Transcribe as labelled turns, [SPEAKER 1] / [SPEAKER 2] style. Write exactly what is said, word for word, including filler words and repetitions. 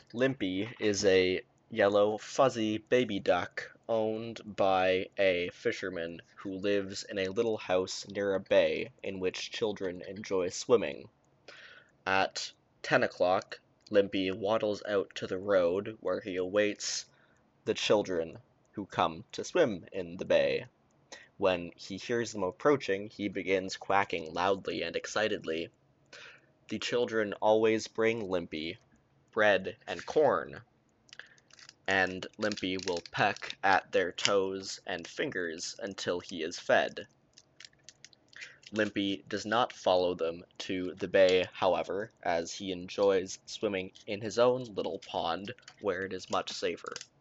[SPEAKER 1] Limpy is a yellow, fuzzy baby duck owned by a fisherman who lives in a little house near a bay in which children enjoy swimming. At ten o'clock, Limpy waddles out to the road where he awaits the children who come to swim in the bay. When he hears them approaching, he begins quacking loudly and excitedly. The children always bring Limpy bread and corn, and Limpy will peck at their toes and fingers until he is fed. Limpy does not follow them to the bay, however, as he enjoys swimming in his own little pond where it is much safer.